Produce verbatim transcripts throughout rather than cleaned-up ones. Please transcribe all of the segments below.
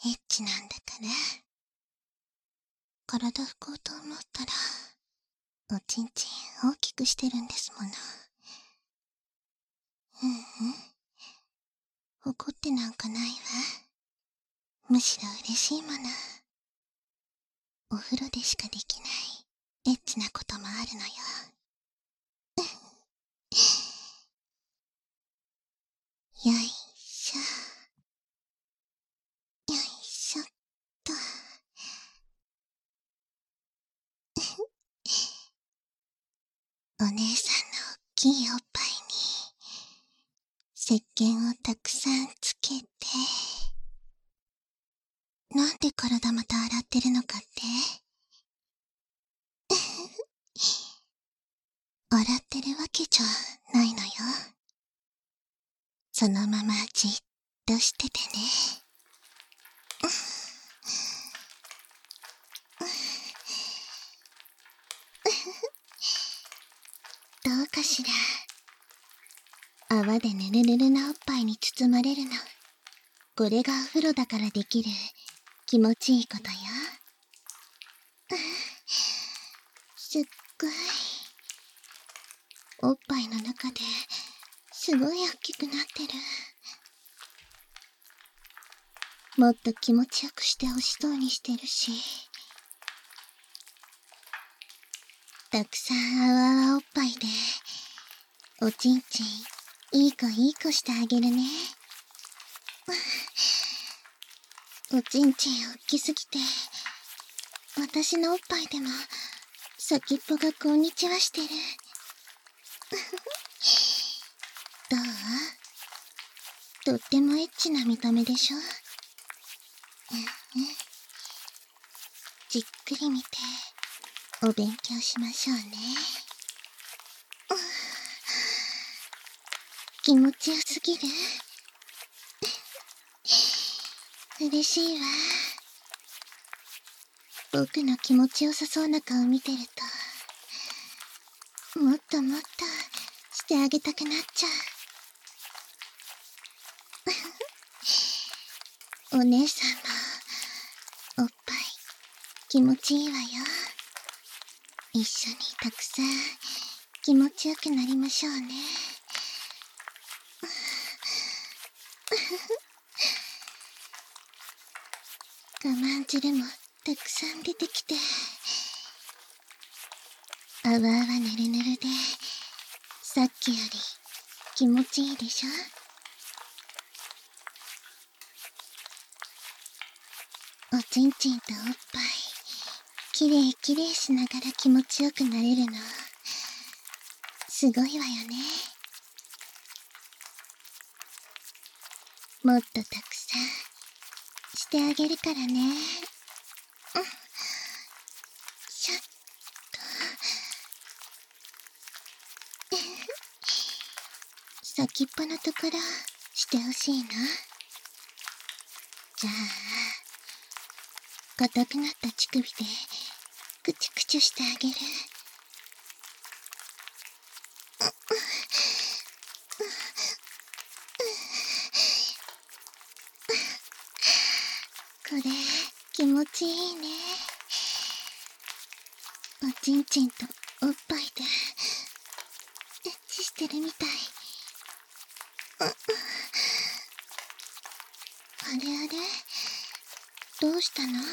エッチなんだから。体拭こうと思ったら、おちんちん大きくしてるんですもの。うんうん。怒ってなんかないわ。むしろ嬉しいもの。お風呂でしかできないエッチなこともあるのよ。よいしょ。よいしょっと。お姉さんのおっきいおっぱいに石鹸をたくさんつけて、なんで体また洗ってるのかって洗ってるわけじゃないのよ。そのままじっとしててね。どうかしら。泡でぬるぬるなおっぱいに包まれるの。これがお風呂だからできる気持ちいいことよ。すっごい。おっぱいの中ですごい大きくなってる。もっと気持ちよくしてほしそうにしてるし。たくさんあわあわおっぱいで、おちんちん、いい子いい子してあげるね。おちんちん大きすぎて、私のおっぱいでも、先っぽがこんにちはしてる。どう？とってもエッチな見た目でしょ？うんうん。じっくり見て、お勉強しましょうね。気持ちよすぎる？嬉しいわ。僕の気持ちよさそうな顔見てると、もっともっとしてあげたくなっちゃう。お姉さんも、おっぱい、気持ちいいわよ。一緒にたくさん気持ちよくなりましょうね。我慢汁もたくさん出てきて、あわあわぬるぬるで、さっきより気持ちいいでしょ？おちんちんとおっぱい、きれいきれいしながら気持ちよくなれるの、すごいわよね。もっとたくさんしてあげるからね。うん。しょっと。先っぽのところしてほしいな。じゃあ、硬くなった乳首でクチュクチュしてあげる。これ気持ちいいね。おちんちんとおっぱいでエッチしてるみたい。あれあれ、どうしたの？うん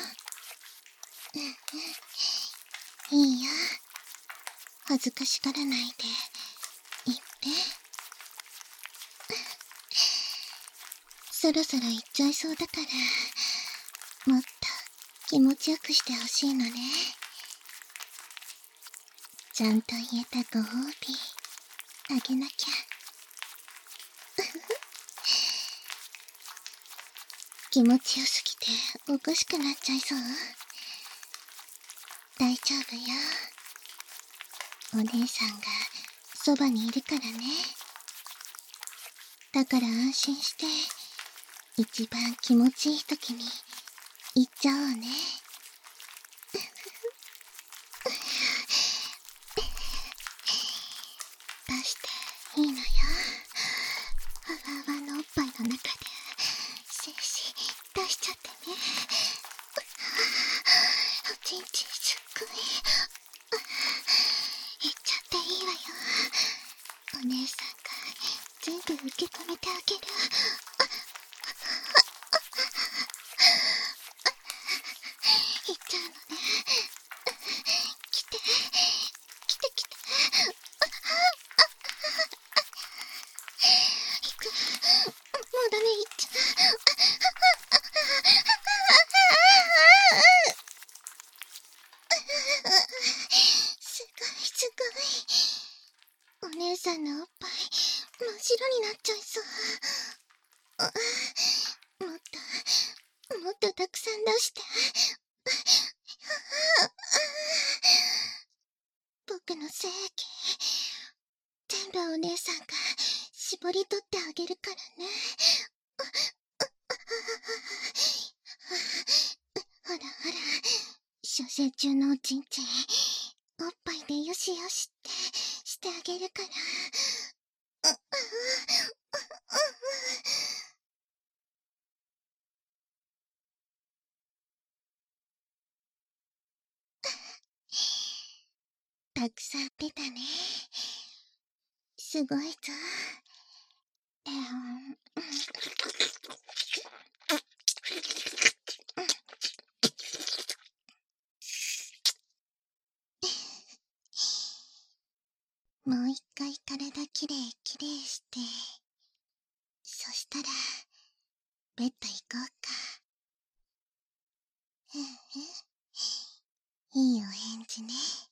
うん、いいよ。恥ずかしがらないで言って。そろそろ行っちゃいそうだから、もっと気持ちよくしてほしいのね。ちゃんと言えたご褒美あげなきゃ。気持ちよすぎておかしくなっちゃいそう？大丈夫よ。お姉さんがそばにいるからね。だから安心して一番気持ちいい時に行っちゃおうね。出していいのよ。あわあわのおっぱいの中で精子出しちゃってね。 もっと、もっとたくさん出して。僕の精液、全部お姉さんが絞り取ってあげるからね。ほらほら、射精中のおちんちん、おっぱいでよしよしってしてあげるから。たくさん出たね。すごいぞ。えー、もう一回体きれいきれいして、そしたらベッド行こうか。うんうん、いいお返事ね。